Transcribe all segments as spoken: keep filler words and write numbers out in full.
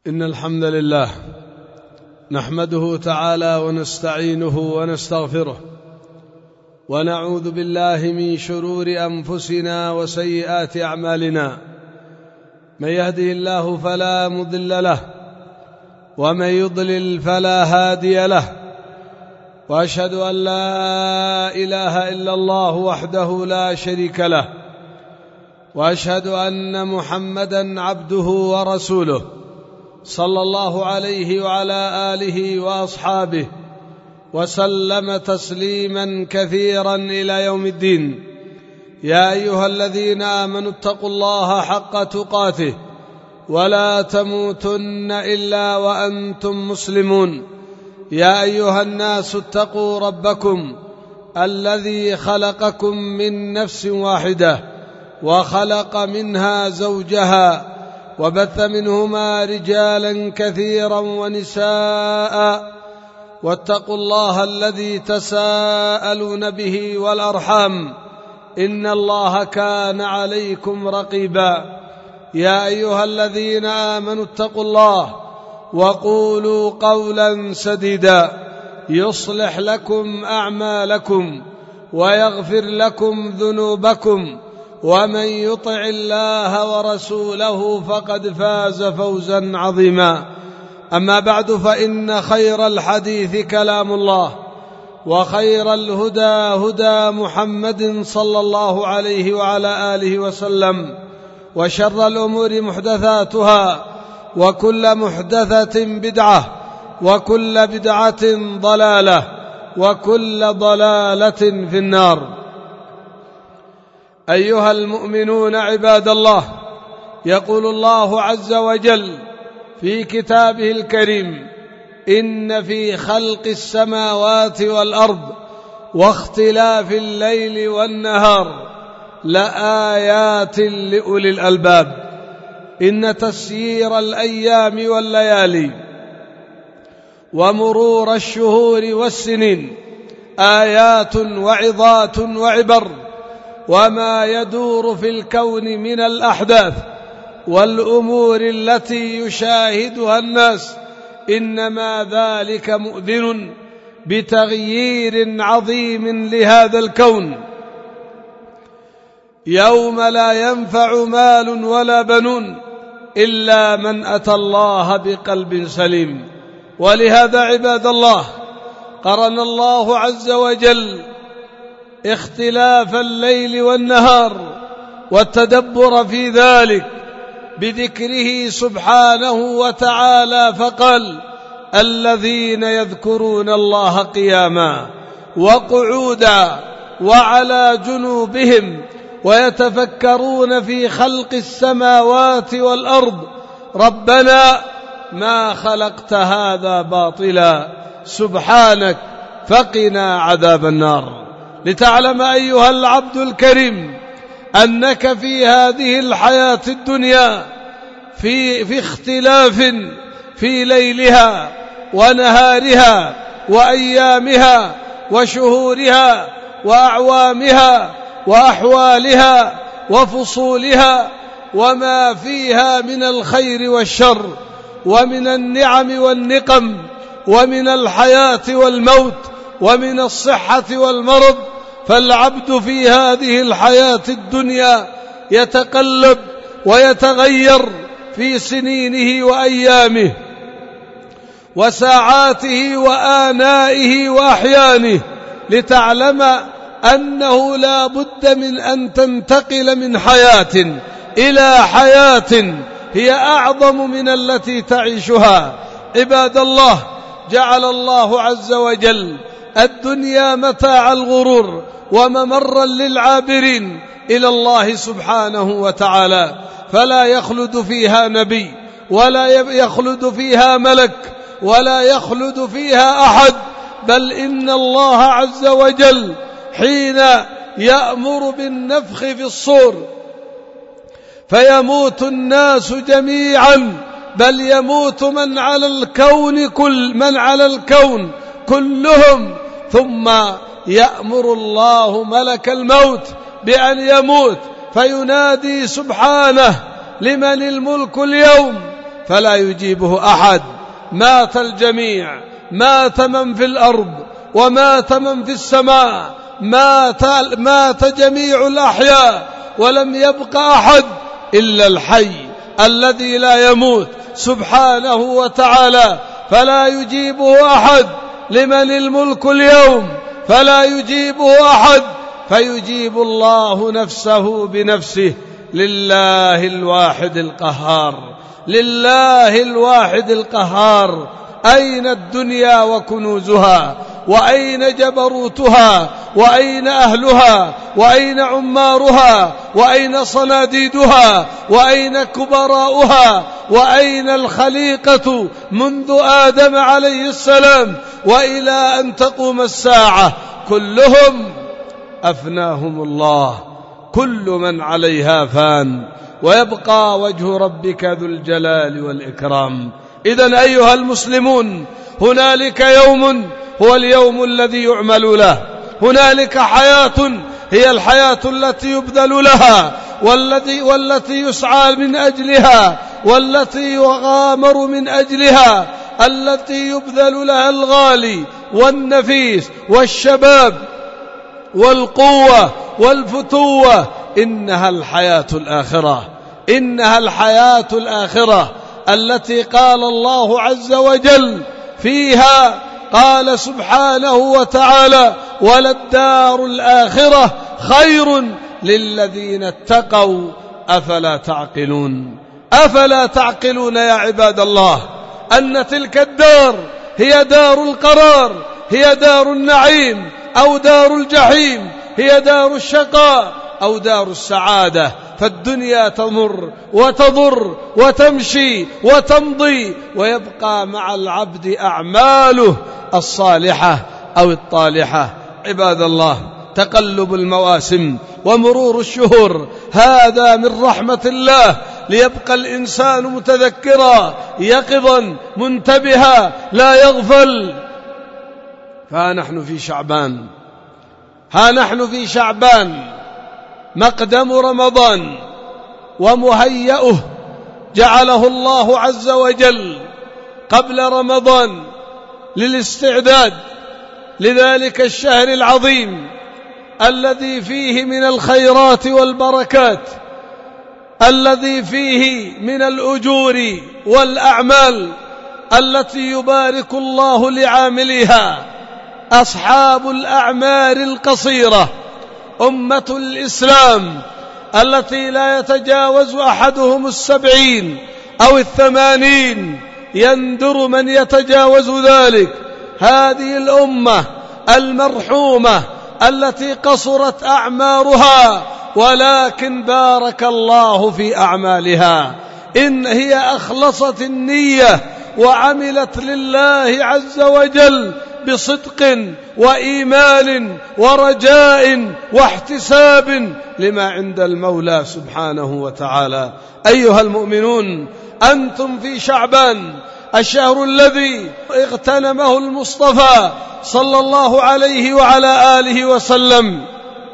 إن الحمد لله نحمده تعالى ونستعينه ونستغفره ونعوذ بالله من شرور أنفسنا وسيئات أعمالنا. من يهده الله فلا مضل له ومن يضلل فلا هادي له، وأشهد أن لا إله إلا الله وحده لا شريك له، وأشهد أن محمدًا عبده ورسوله صلى الله عليه وعلى آله وأصحابه وسلم تسليما كثيرا إلى يوم الدين. يا أيها الذين آمنوا اتقوا الله حق تقاته ولا تموتن إلا وأنتم مسلمون. يا أيها الناس اتقوا ربكم الذي خلقكم من نفس واحدة وخلق منها زوجها وبث منهما رجالا كثيرا ونساء، واتقوا الله الذي تساءلون به والأرحام إن الله كان عليكم رقيبا. يا أيها الذين آمنوا اتقوا الله وقولوا قولا سديدا يصلح لكم أعمالكم ويغفر لكم ذنوبكم، ومن يطع الله ورسوله فقد فاز فوزا عظيما. أما بعد، فإن خير الحديث كلام الله، وخير الهدى هدى محمد صلى الله عليه وعلى آله وسلم، وشر الأمور محدثاتها، وكل محدثة بدعة، وكل بدعة ضلالة، وكل ضلالة في النار. أيها المؤمنون عباد الله، يقول الله عز وجل في كتابه الكريم: إن في خلق السماوات والأرض واختلاف الليل والنهار لآيات لأولي الألباب. إن تسيير الأيام والليالي ومرور الشهور والسنين آيات وعظات وعبر، وما يدور في الكون من الأحداث والأمور التي يشاهدها الناس إنما ذلك مؤذن بتغيير عظيم لهذا الكون، يوم لا ينفع مال ولا بنون إلا من أتى الله بقلب سليم. ولهذا عباد الله قرن الله عز وجل اختلاف الليل والنهار والتدبر في ذلك بذكره سبحانه وتعالى، فقال: الذين يذكرون الله قياما وقعودا وعلى جنوبهم ويتفكرون في خلق السماوات والأرض ربنا ما خلقت هذا باطلا سبحانك فقنا عذاب النار. لتعلم أيها العبد الكريم أنك في هذه الحياة الدنيا في, في اختلاف في ليلها ونهارها وأيامها وشهورها وأعوامها وأحوالها وفصولها، وما فيها من الخير والشر، ومن النعم والنقم، ومن الحياة والموت، ومن الصحة والمرض. فالعبد في هذه الحياة الدنيا يتقلب ويتغير في سنينه وأيامه وساعاته وآنائه وأحيانه، لتعلم أنه لا بد من أن تنتقل من حياة إلى حياة هي أعظم من التي تعيشها. عباد الله، جعل الله عز وجل الدنيا متاع الغرور وممرا للعابرين إلى الله سبحانه وتعالى، فلا يخلد فيها نبي ولا يخلد فيها ملك ولا يخلد فيها أحد، بل إن الله عز وجل حين يأمر بالنفخ في الصور فيموت الناس جميعا، بل يموت من على الكون كل من على الكون كلهم، ثم يأمر الله ملك الموت بأن يموت فينادي سبحانه: لمن الملك اليوم فلا يجيبه أحد. مات الجميع، مات من في الأرض ومات من في السماء، مات, مات جميع الأحياء، ولم يبق أحد إلا الحي الذي لا يموت سبحانه وتعالى، فلا يجيبه أحد. لمن الملك اليوم؟ فلا يجيبه أحد، فيجيب الله نفسه بنفسه. لله الواحد القهار، لله الواحد القهار. أين الدنيا وكنوزها؟ وأين جبروتها؟ وأين أهلها؟ وأين عمارها؟ وأين صناديدها؟ وأين كبراؤها؟ وأين الخليقة منذ آدم عليه السلام وإلى أن تقوم الساعة؟ كلهم أفناهم الله، كل من عليها فان، ويبقى وجه ربك ذو الجلال والإكرام. إذن أيها المسلمون، هنالك يوم هو اليوم الذي يعمل له، هنالك حياة هي الحياة التي يبذل لها والتي, والتي يسعى من أجلها والتي يغامر من أجلها، التي يبذل لها الغالي والنفيس والشباب والقوة والفتوة. إنها الحياة الآخرة، إنها الحياة الآخرة التي قال الله عز وجل فيها، قال سبحانه وتعالى: وللدار الآخرة خير للذين اتقوا أفلا تعقلون. أفلا تعقلون يا عباد الله أن تلك الدار هي دار القرار، هي دار النعيم أو دار الجحيم، هي دار الشقاء أو دار السعادة. فالدنيا تمر وتضر وتمشي وتمضي، ويبقى مع العبد أعماله الصالحة أو الطالحة. عباد الله، تقلب المواسم ومرور الشهور هذا من رحمة الله، ليبقى الإنسان متذكرا يقظا منتبها لا يغفل. فها نحن في شعبان، ها نحن في شعبان، مقدم رمضان ومهيئه جعله الله عز وجل قبل رمضان للاستعداد لذلك الشهر العظيم الذي فيه من الخيرات والبركات، الذي فيه من الأجور والأعمال التي يبارك الله لعاملها. أصحاب الأعمار القصيرة أمة الإسلام التي لا يتجاوز أحدهم السبعين أو الثمانين، يندر من يتجاوز ذلك. هذه الأمة المرحومة التي قصرت أعمارها، ولكن بارك الله في أعمالها، إن هي أخلصت النية وعملت لله عز وجل بصدق وإيمان ورجاء واحتساب لما عند المولى سبحانه وتعالى. أيها المؤمنون، أنتم في شعبان، الشهر الذي اغتنمه المصطفى صلى الله عليه وعلى آله وسلم،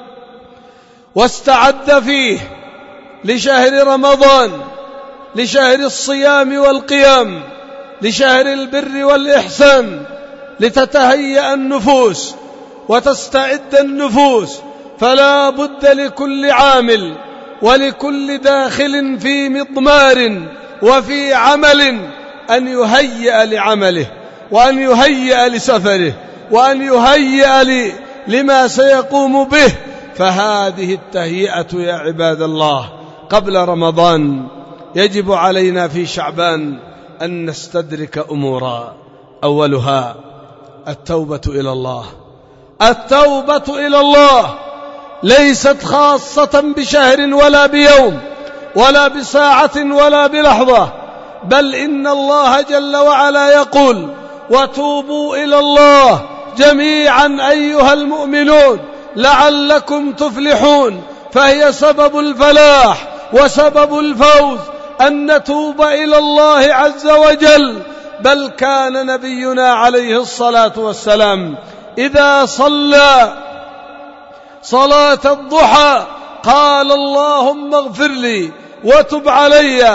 واستعد فيه لشهر رمضان، لشهر الصيام والقيام، لشهر البر والإحسان، لتتهيأ النفوس وتستعد النفوس. فلا بد لكل عامل ولكل داخل في مضمار وفي عمل أن يهيئ لعمله، وأن يهيئ لسفره، وأن يهيئ لما سيقوم به. فهذه التهيئة يا عباد الله قبل رمضان يجب علينا في شعبان أن نستدرك أمورا، أولها التوبة إلى الله. التوبة إلى الله ليست خاصة بشهر ولا بيوم ولا بساعة ولا بلحظة، بل إن الله جل وعلا يقول: وتوبوا إلى الله جميعا أيها المؤمنون لعلكم تفلحون. فهي سبب الفلاح وسبب الفوز أن نتوب إلى الله عز وجل. بل كان نبينا عليه الصلاة والسلام إذا صلى صلاة الضحى قال: اللهم اغفر لي وتب علي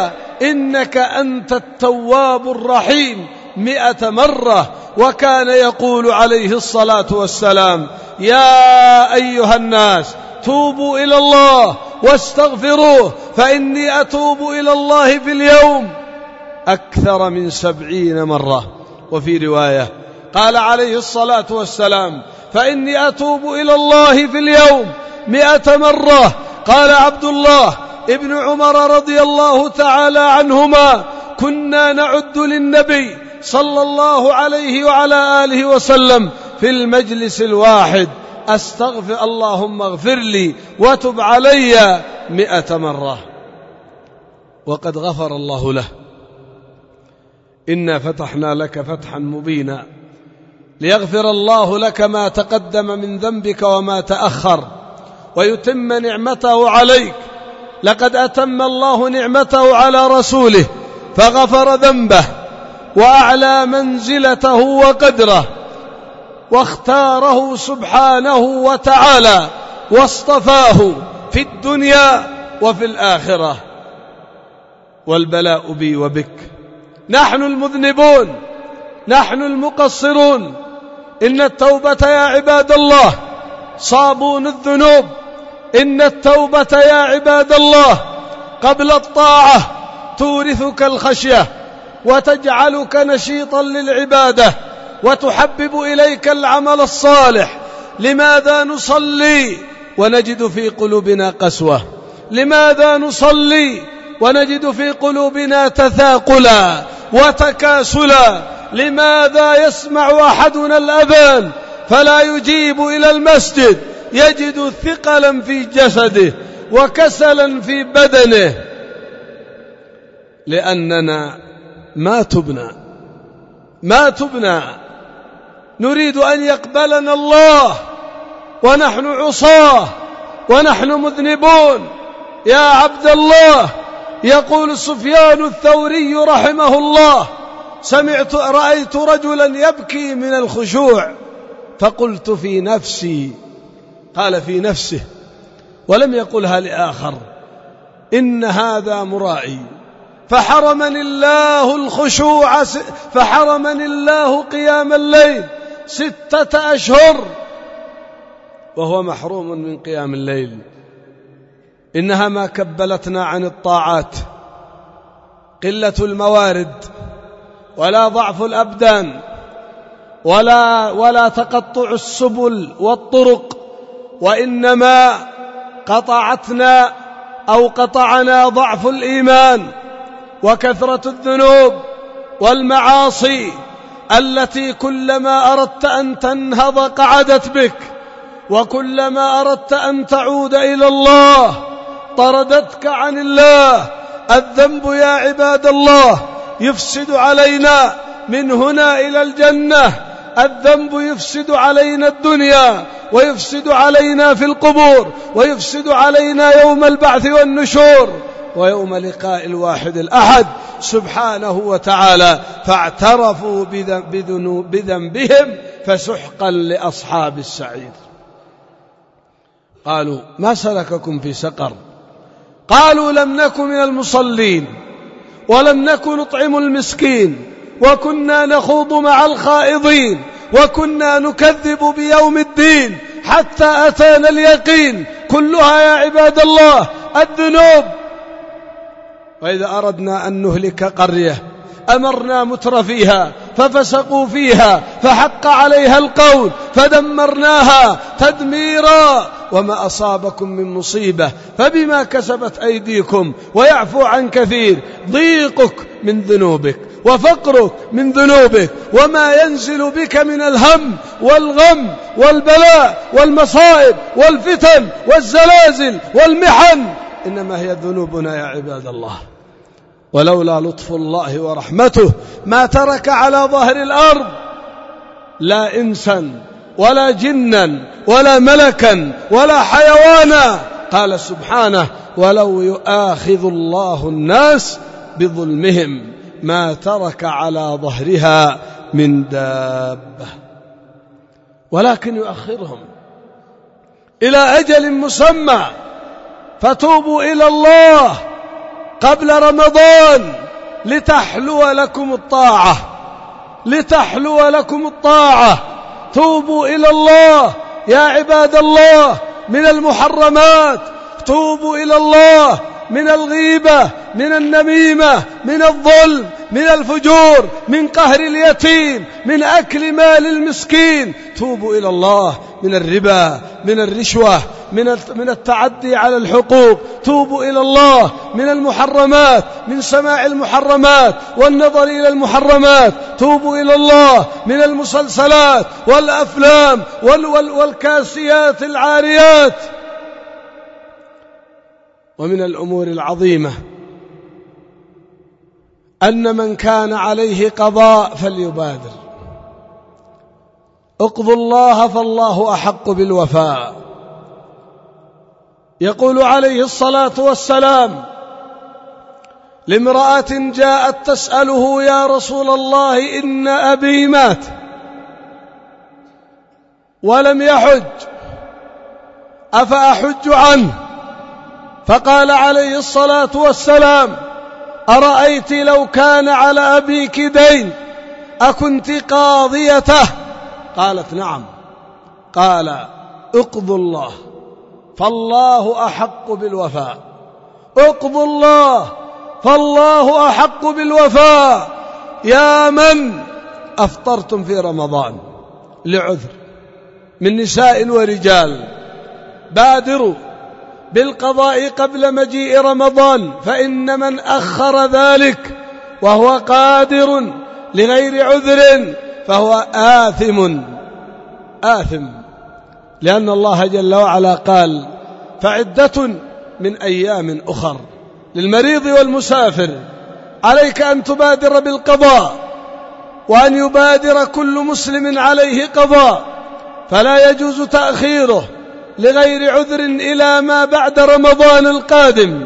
إنك أنت التواب الرحيم مئة مرة. وكان يقول عليه الصلاة والسلام: يا أيها الناس توبوا إلى الله واستغفروه فإني أتوب إلى الله في اليوم أكثر من سبعين مرة. وفي رواية قال عليه الصلاة والسلام: فإني أتوب إلى الله في اليوم مئة مرة. قال عبد الله ابن عمر رضي الله تعالى عنهما: كنا نعد للنبي صلى الله عليه وعلى آله وسلم في المجلس الواحد: أستغفر اللهم اغفر لي وتب علي مئة مرة. وقد غفر الله له. إنا فتحنا لك فتحا مبينا ليغفر الله لك ما تقدم من ذنبك وما تأخر ويتم نعمته عليك. لقد أتم الله نعمته على رسوله فغفر ذنبه وأعلى منزلته وقدره واختاره سبحانه وتعالى واصطفاه في الدنيا وفي الآخرة. والبلاء بي وبك، نحن المذنبون، نحن المقصرون. إن التوبة يا عباد الله صابون الذنوب. إن التوبة يا عباد الله قبل الطاعة تورثك الخشية وتجعلك نشيطا للعبادة وتحبب إليك العمل الصالح. لماذا نصلي ونجد في قلوبنا قسوة؟ لماذا نصلي ونجد في قلوبنا تثاقلا وتكاسلا؟ لماذا يسمع أحدنا الأذان فلا يجيب إلى المسجد؟ يجد ثقلا في جسده وكسلا في بدنه. لأننا ما تبنا ما تبنا نريد أن يقبلنا الله ونحن عصاه ونحن مذنبون. يا عبد الله، يقول سفيان الثوري رحمه الله: سمعت رأيت رجلا يبكي من الخشوع فقلت في نفسي، قال في نفسه ولم يقلها لآخر، إن هذا مرائي، فحرمني الله الخشوع، فحرمني الله قيام الليل ستة أشهر وهو محروم من قيام الليل. إنها ما كبلتنا عن الطاعات قلة الموارد ولا ضعف الأبدان ولا, ولا تقطع السبل والطرق، وإنما قطعتنا أو قطعنا ضعف الإيمان وكثرة الذنوب والمعاصي التي كلما أردت أن تنهض قعدت بك، وكلما أردت أن تعود إلى الله طردتك عن الله. الذنب يا عباد الله يفسد علينا من هنا إلى الجنة. الذنب يفسد علينا الدنيا ويفسد علينا في القبور ويفسد علينا يوم البعث والنشور ويوم لقاء الواحد الأحد سبحانه وتعالى. فاعترفوا بذنبهم فسحقا لأصحاب السعير. قالوا: ما سلككم في سقر؟ قالوا: لم نكن من المصلين ولم نكن نطعم المسكين وكنا نخوض مع الخائضين وكنا نكذب بيوم الدين حتى أتانا اليقين. كلها يا عباد الله الذنوب. وإذا أردنا أن نهلك قرية أمرنا متر فيها ففسقوا فيها فحق عليها القول فدمرناها تدميرا. وما أصابكم من مصيبة فبما كسبت أيديكم ويعفو عن كثير. ضيقك من ذنوبك وفقرك من ذنوبك وما ينزل بك من الهم والغم والبلاء والمصائب والفتن والزلازل والمحن إنما هي ذنوبنا يا عباد الله. ولولا لطف الله ورحمته ما ترك على ظهر الأرض لا إنسا ولا جنا ولا ملكا ولا حيوانا. قال سبحانه: ولو يؤاخذ الله الناس بظلمهم ما ترك على ظهرها من دابة ولكن يؤخرهم إلى أجل مسمى فتوبوا إلى الله قبل رمضان لتحلو لكم الطاعة، لتحلو لكم الطاعة. توبوا إلى الله يا عباد الله من المحرمات، توبوا إلى الله من الغيبة، من النميمة، من الظلم، من الفجور، من قهر اليتيم، من أكل مال المسكين. توبوا إلى الله من الربا، من الرشوة، من من التعدي على الحقوق. توبوا إلى الله من المحرمات، من سماع المحرمات والنظر إلى المحرمات. توبوا إلى الله من المسلسلات والأفلام والكاسيات العاريات. ومن الأمور العظيمة أن من كان عليه قضاء فليبادر. اقضوا الله فالله أحق بالوفاء. يقول عليه الصلاة والسلام لامرأة جاءت تسأله: يا رسول الله إن أبي مات ولم يحج أفأحج عنه؟ فقال عليه الصلاة والسلام: أرأيت لو كان على أبيك دين أكنت قاضيته؟ قالت: نعم. قال: اقضوا الله فالله أحق بالوفاء. اقضوا الله فالله أحق بالوفاء. يا من أفطرتم في رمضان لعذر من نساء ورجال، بادروا بالقضاء قبل مجيء رمضان، فإن من أخر ذلك وهو قادر لغير عذر فهو آثم آثم لأن الله جل وعلا قال: فعدة من أيام أخر. للمريض والمسافر عليك أن تبادر بالقضاء، وأن يبادر كل مسلم عليه قضاء، فلا يجوز تأخيره لغير عذر إلى ما بعد رمضان القادم.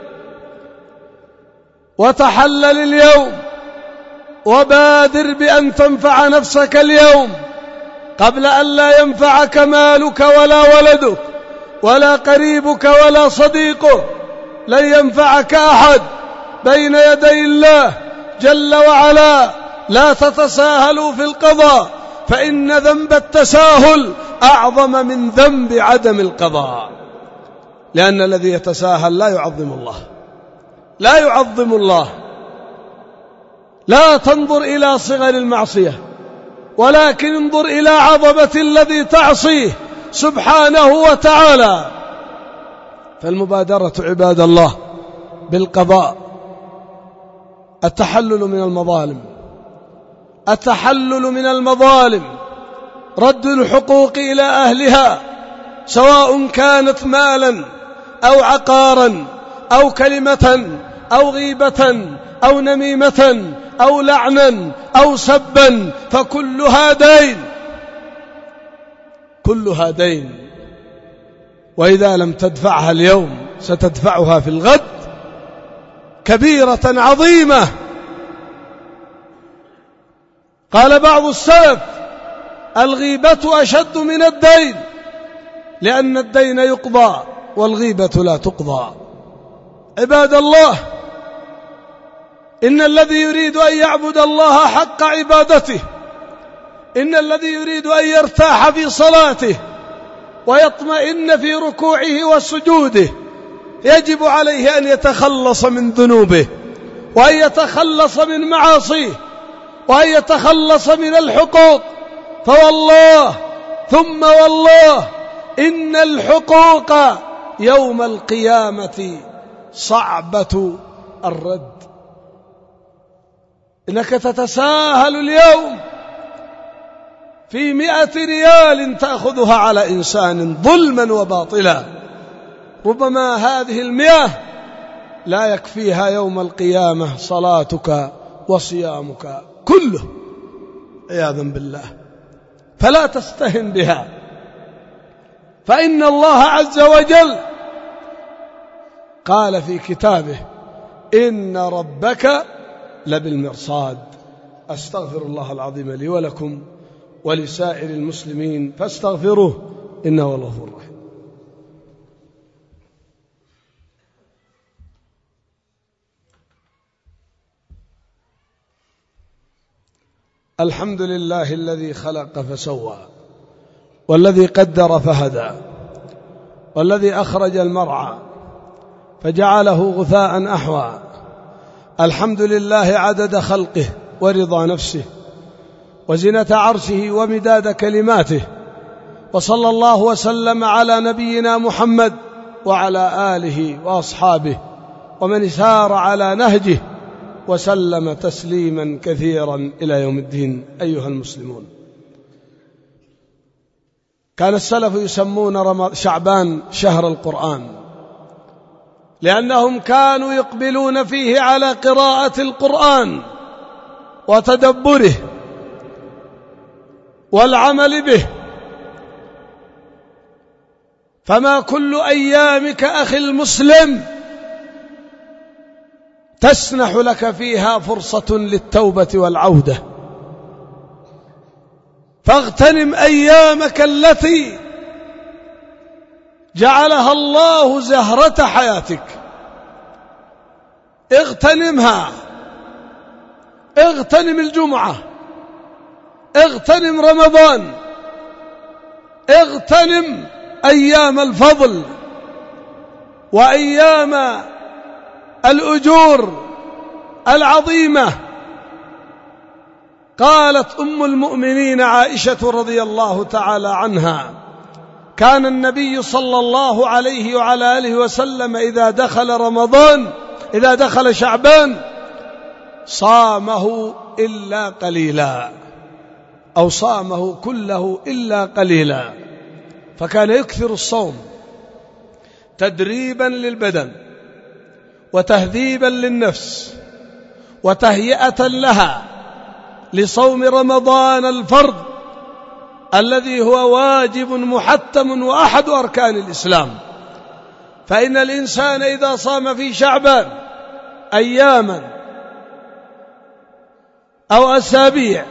وتحلل اليوم وبادر بأن تنفع نفسك اليوم قبل أن لا ينفعك مالك ولا ولدك ولا قريبك ولا صديقك. لن ينفعك أحد بين يدي الله جل وعلا. لا تتساهلوا في القضاء، فإن ذنب التساهل أعظم من ذنب عدم القضاء، لأن الذي يتساهل لا يعظم الله، لا يعظم الله. لا تنظر إلى صغر المعصية، ولكن انظر إلى عظمة الذي تعصيه سبحانه وتعالى. فالمبادرة عباد الله بالقضاء، التحلل من المظالم، التحلل من المظالم، رد الحقوق إلى أهلها، سواء كانت مالا أو عقارا أو كلمة أو غيبة أو نميمة أو لعنا أو سبا، فكلها دين، كلها دين. وإذا لم تدفعها اليوم ستدفعها في الغد كبيرة عظيمة. قال بعض السلف: الغيبة أشد من الدين، لأن الدين يقضى والغيبة لا تقضى. عباد الله، إن الذي يريد أن يعبد الله حق عبادته، إن الذي يريد أن يرتاح في صلاته ويطمئن في ركوعه وسجوده يجب عليه أن يتخلص من ذنوبه، وأن يتخلص من معاصيه، وأن يتخلص من الحقوق. فوالله ثم والله إن الحقوق يوم القيامة صعبة الرد. إنك تتساهل اليوم في مئة ريال تأخذها على إنسان ظلما وباطلا، ربما هذه المئة لا يكفيها يوم القيامة صلاتك وصيامك كله عياذا بالله. فلا تستهن بها، فإن الله عز وجل قال في كتابه: إن ربك لبالمرصاد. أستغفر الله العظيم لي ولكم ولسائر المسلمين فاستغفروه إنه هو الغفور الرحيم. الحمد لله الذي خلق فسوى، والذي قدر فهدى، والذي أخرج المرعى فجعله غثاء أحوى. الحمد لله عدد خلقه ورضا نفسه وزنة عرشه ومداد كلماته، وصلى الله وسلم على نبينا محمد وعلى آله وأصحابه ومن سار على نهجه وسلم تسليما كثيرا إلى يوم الدين. أيها المسلمون، كان السلف يسمون شعبان شهر القرآن، لأنهم كانوا يقبلون فيه على قراءة القرآن وتدبره والعمل به. فما كل أيامك أخي المسلم تسنح لك فيها فرصة للتوبة والعودة، فاغتنم أيامك التي جعلها الله زهرة حياتك، اغتنمها، اغتنم الجمعة، اغتنم رمضان، اغتنم أيام الفضل وأيام الأجور العظيمة. قالت أم المؤمنين عائشة رضي الله تعالى عنها: كان النبي صلى الله عليه وعلى آله وسلم إذا دخل رمضان إذا دخل شعبان صامه إلا قليلا، أو صامه كله إلا قليلا. فكان يكثر الصوم تدريبا للبدن وتهذيبا للنفس وتهيئة لها لصوم رمضان الفرض الذي هو واجب محتم وأحد أركان الإسلام. فإن الإنسان إذا صام في شعبان أياما أو أسابيع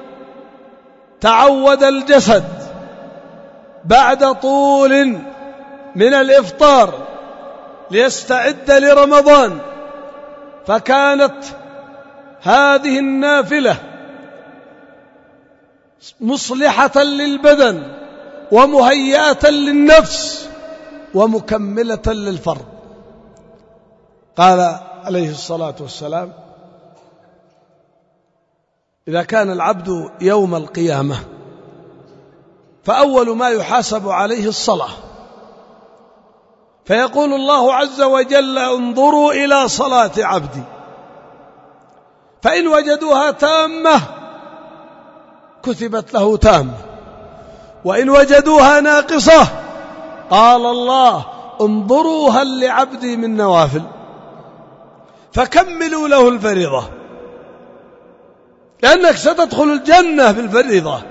تعود الجسد بعد طول من الإفطار ليستعد لرمضان، فكانت هذه النافلة مصلحة للبدن ومهيئة للنفس ومكملة للفرض. قال عليه الصلاة والسلام: إذا كان العبد يوم القيامة فأول ما يحاسب عليه الصلاة، فيقول الله عز وجل: انظروا إلى صلاة عبدي، فإن وجدوها تامة كتبت له تامة، وإن وجدوها ناقصة قال الله: انظروا هل لعبدي من نوافل، فكملوا له الفريضة، لأنك ستدخل الجنة بالفريضة.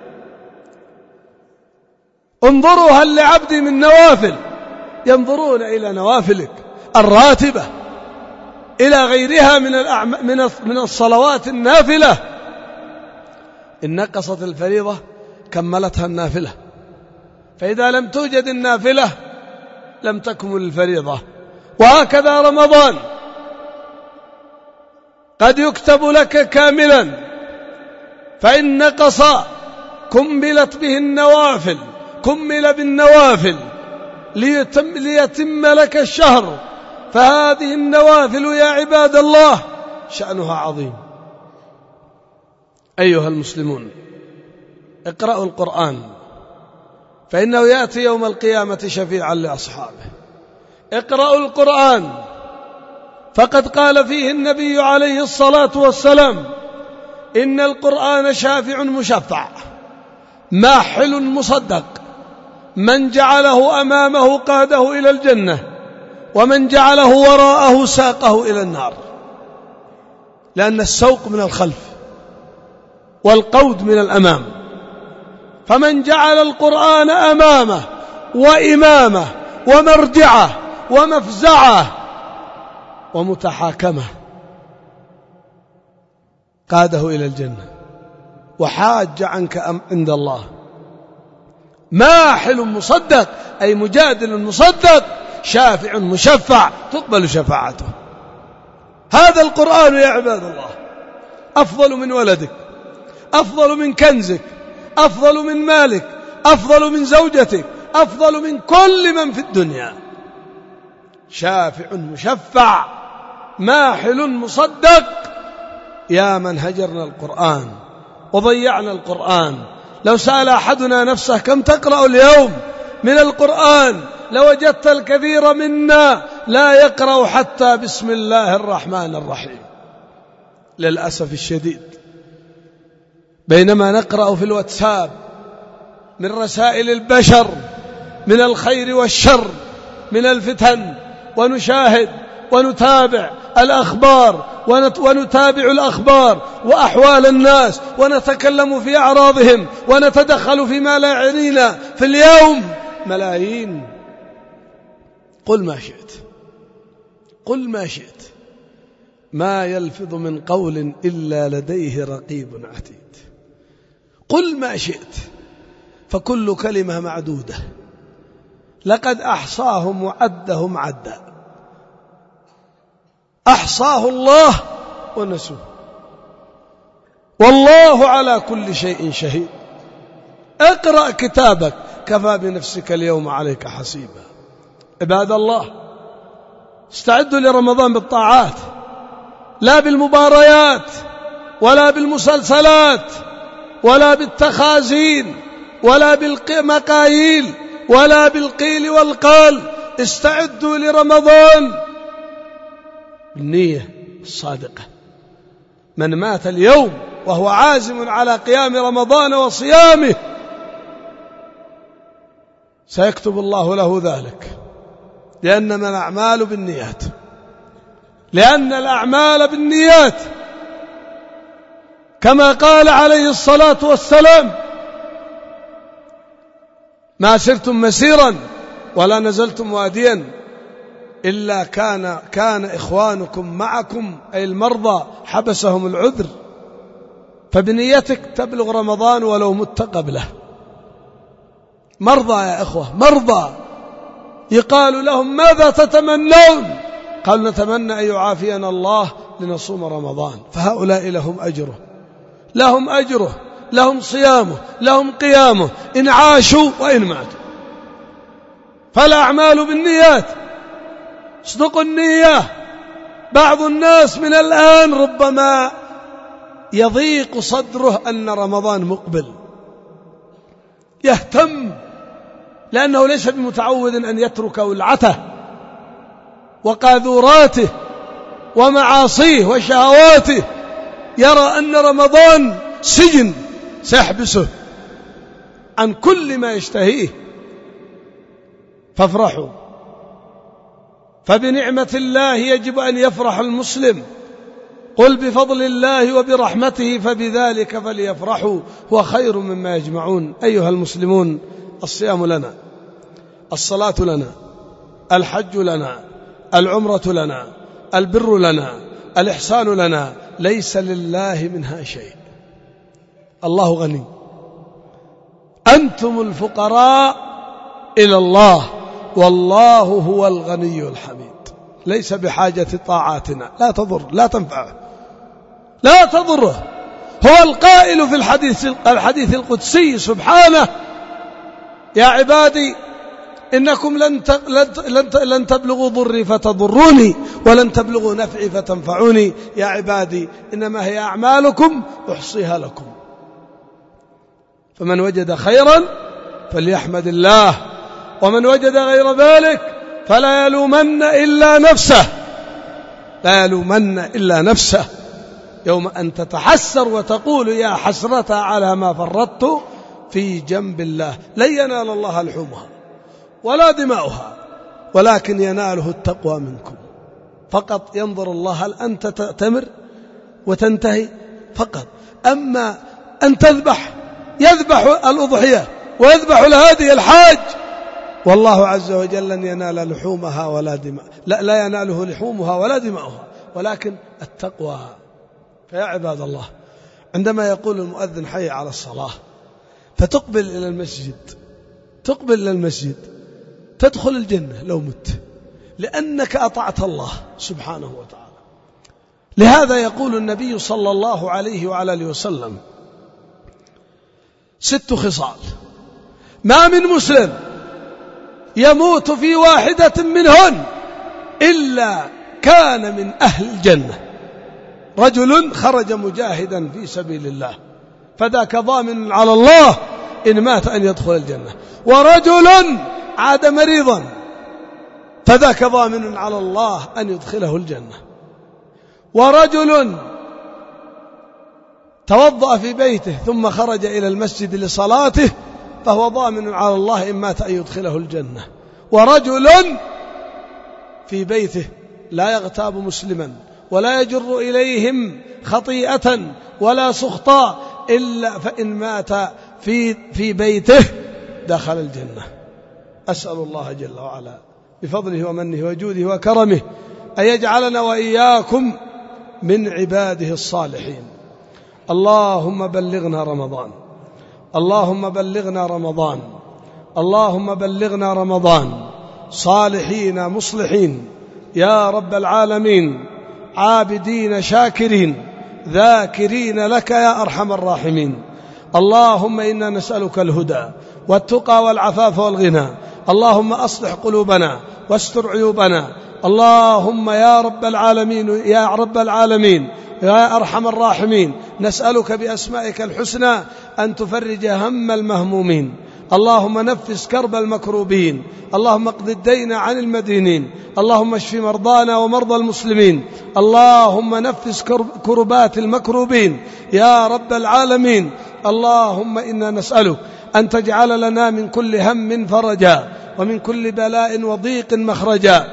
انظروا هل لعبدي من نوافل، ينظرون إلى نوافلك الراتبة، إلى غيرها من من من الصلوات النافلة. إن نقصت الفريضة كملتها النافلة، فإذا لم توجد النافلة لم تكمل الفريضة. وهكذا رمضان قد يكتب لك كاملا، فإن نقص كملت به النوافل، كمل بالنوافل ليتم, ليتم لك الشهر. فهذه النوافل يا عباد الله شأنها عظيم. أيها المسلمون، اقرأوا القرآن، فإنه يأتي يوم القيامة شفيعا لأصحابه. اقرأوا القرآن، فقد قال فيه النبي عليه الصلاة والسلام: إن القرآن شافع مشفع ماحل مصدق، من جعله أمامه قاده إلى الجنة، ومن جعله وراءه ساقه إلى النار. لأن السوق من الخلف والقود من الأمام، فمن جعل القرآن أمامه وإمامه ومرجعه ومفزعه ومتحاكمه قاده إلى الجنة وحاج عنك عند الله. ماحل مصدق أي مجادل مصدق، شافع مشفع تقبل شفاعته. هذا القرآن يا عباد الله أفضل من ولدك، أفضل من كنزك، أفضل من مالك، أفضل من زوجتك، أفضل من كل من في الدنيا. شافع مشفع ماحل مصدق. يا من هجرنا القرآن وضيعنا القرآن، لو سأل أحدنا نفسه كم تقرأ اليوم من القرآن لوجدت الكثير منا لا يقرأ حتى بسم الله الرحمن الرحيم. للأسف الشديد بينما نقرأ في الواتساب من رسائل البشر من الخير والشر من الفتن، ونشاهد ونتابع الأخبار ونتابع الأخبار وأحوال الناس ونتكلم في أعراضهم ونتدخل فيما لا يعنينا، في اليوم ملايين. قل ما شئت، قل ما شئت، ما يلفظ من قول إلا لديه رقيب عتيد. قل ما شئت، فكل كلمة معدودة، لقد أحصاهم وعدهم عدا، أحصاه الله ونسوه، والله على كل شيء شهيد. اقرأ كتابك كفى بنفسك اليوم عليك حسيبا. عباد الله، استعدوا لرمضان بالطاعات، لا بالمباريات ولا بالمسلسلات ولا بالتخازين ولا بالمقاييل ولا بالقيل والقال. استعدوا لرمضان بالنية الصادقة. من مات اليوم وهو عازم على قيام رمضان وصيامه سيكتب الله له ذلك، لأنما الأعمال بالنيات، لأن الأعمال بالنيات، كما قال عليه الصلاة والسلام: ما سرتم مسيرا ولا نزلتم واديا إلا كان كان إخوانكم معكم، أي المرضى حبسهم العذر، فبنيتك تبلغ رمضان ولو مت قبله. مرضى يا إخوة، مرضى، يقال لهم ماذا تتمنون؟ قالوا نتمنى أن يعافينا الله لنصوم رمضان. فهؤلاء لهم أجره، لهم أجره، لهم صيامه، لهم قيامه، إن عاشوا وإن ماتوا. فالأعمال بالنيات، اصدقوا النية. بعض الناس من الآن ربما يضيق صدره أن رمضان مقبل، يهتم لأنه ليس بمتعود أن يترك ولعته وقاذوراته ومعاصيه وشهواته، يرى أن رمضان سجن سيحبسه عن كل ما يشتهيه. فافرحوا، فبنعمة الله يجب أن يفرح المسلم. قل بفضل الله وبرحمته فبذلك فليفرحوا هو خير مما يجمعون. أيها المسلمون، الصيام لنا، الصلاة لنا، الحج لنا، العمرة لنا، البر لنا، الإحسان لنا، ليس لله منها شيء. الله غني، أنتم الفقراء إلى الله، والله هو الغني الحميد، ليس بحاجة طاعاتنا، لا تضر، لا تنفعه، لا تضره. هو القائل في الحديث الحديث القدسي سبحانه: يا عبادي إنكم لن لن لن تبلغوا ضري فتضروني ولن تبلغوا نفعي فتنفعوني. يا عبادي إنما هي أعمالكم أحصيها لكم، فمن وجد خيرا فليحمد الله، ومن وجد غير ذلك فلا يلومن إلا نفسه، لا يلومن إلا نفسه. يوم أن تتحسر وتقول يا حسرة على ما فرطت في جنب الله. لن ينال الله لحومها ولا دماؤها، ولكن يناله التقوى منكم. فقط ينظر الله هل أنت تأتمر وتنتهي فقط، أما أن تذبح، يذبح الأضحية ويذبح الهادي الحاج، والله عز وجل لن ينال لحومها ولا دماء، لا, لا يناله لحومها ولا دماؤها، ولكن التقوى. فيا عباد الله، عندما يقول المؤذن حي على الصلاة فتقبل إلى المسجد، تقبل إلى المسجد، تدخل الجنة لو مت، لأنك أطعت الله سبحانه وتعالى. لهذا يقول النبي صلى الله عليه وعلى آله وسلم: ست خصال ما من مسلم يموت في واحدة منهن إلا كان من أهل الجنة. رجل خرج مجاهدا في سبيل الله فذاك ضامن على الله إن مات أن يدخل الجنة، ورجل عاد مريضا فذاك ضامن على الله أن يدخله الجنة، ورجل توضأ في بيته ثم خرج إلى المسجد لصلاته فهو ضامن على الله إن مات أن يدخله الجنة، ورجل في بيته لا يغتاب مسلما ولا يجر إليهم خطيئة ولا سخطا إلا فإن مات في, في بيته دخل الجنة. أسأل الله جل وعلا بفضله ومنه وجوده وكرمه أن يجعلنا وإياكم من عباده الصالحين. اللهم بلغنا رمضان، اللهم بلغنا رمضان، اللهم بلغنا رمضان صالحين مصلحين يا رب العالمين، عابدين شاكرين ذاكرين لك يا أرحم الراحمين. اللهم إنا نسألك الهدى والتقى والعفاف والغنى. اللهم أصلح قلوبنا واستر عيوبنا. اللهم يا رب العالمين يا رب العالمين يا أرحم الراحمين، نسألك بأسمائك الحسنى أن تفرج هم المهمومين. اللهم نفس كرب المكروبين. اللهم اقض الدين عن المدينين. اللهم اشف مرضانا ومرضى المسلمين. اللهم نفس كربات المكروبين يا رب العالمين. اللهم إنا نسألك أن تجعل لنا من كل هم فرجا ومن كل بلاء وضيق مخرجا.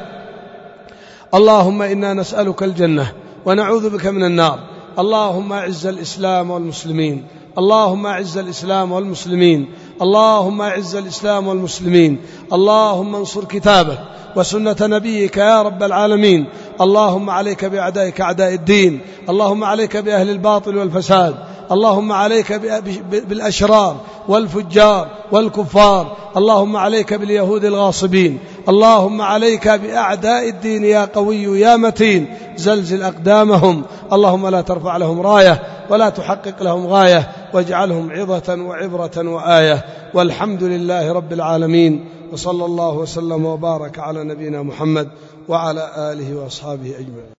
اللهم إنا نسألك الجنة ونعوذ بك من النار. اللهم أعز الإسلام والمسلمين. اللهم أعز الإسلام والمسلمين. اللهم أعز الإسلام والمسلمين. اللهم انصر كتابك وسنة نبيك يا رب العالمين. اللهم عليك بأعدائك أعداء الدين. اللهم عليك بأهل الباطل والفساد. اللهم عليك بالأشرار والفجار والكفار. اللهم عليك باليهود الغاصبين. اللهم عليك بأعداء الدين يا قوي يا متين، زلزل أقدامهم. اللهم لا ترفع لهم راية ولا تحقق لهم غاية، واجعلهم عظة وعبرة وآية. والحمد لله رب العالمين، وصلى الله وسلم وبارك على نبينا محمد وعلى آله وأصحابه أجمعين.